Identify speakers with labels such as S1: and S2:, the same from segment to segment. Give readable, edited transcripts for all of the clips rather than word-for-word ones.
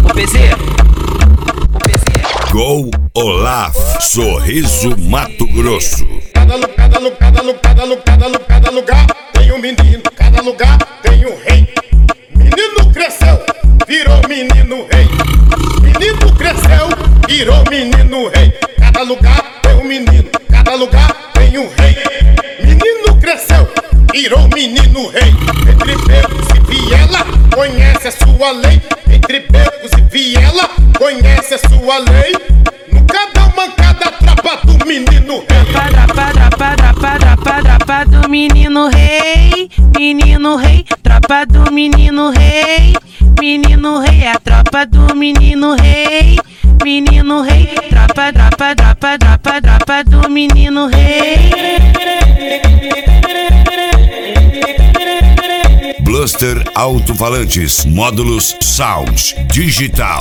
S1: O PC.
S2: Gol Olaf, Sorriso Mato Grosso.
S3: Cada lugar tem um menino, cada lugar tem um rei. Menino cresceu, virou menino rei. Menino cresceu, virou menino rei. Cada lugar tem um menino, cada lugar tem um rei. Menino cresceu, virou menino rei. Entre becos e viela, conhece a sua lei. Entre becos e viela, conhece a sua lei. Nunca dá mancada, tropa do menino rei.
S4: Tropa do menino rei, menino rei, tropa do menino rei, menino rei, a tropa do menino rei, menino rei, tropa do menino rei.
S2: Bluster Alto-Falantes, módulos Sound Digital.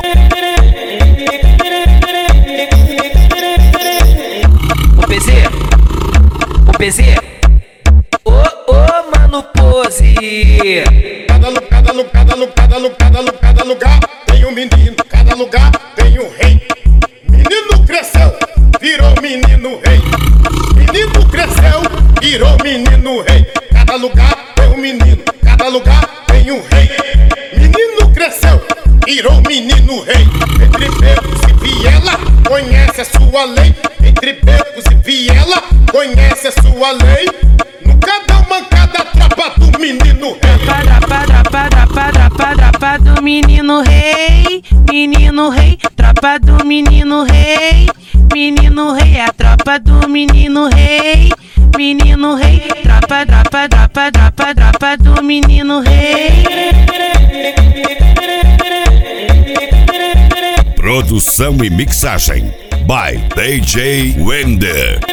S1: O PC. O PC. Mano Pose.
S3: Cada lugar tem um menino, cada lugar tem um rei. Menino cresceu, virou menino rei. Menino cresceu, virou menino rei. Cada lugar tem um menino, cada lugar tem um rei. Menino cresceu, virou menino rei. Entre becos e viela, conhece a sua lei. Entre becos e viela, conhece a sua lei. Nunca dá mancada, tropa do menino rei.
S4: Tropa do menino rei, menino rei, tropa do menino rei, menino rei, a tropa do menino rei, menino rei, tropa do menino rei.
S2: Produção e mixagem by DJ Wender.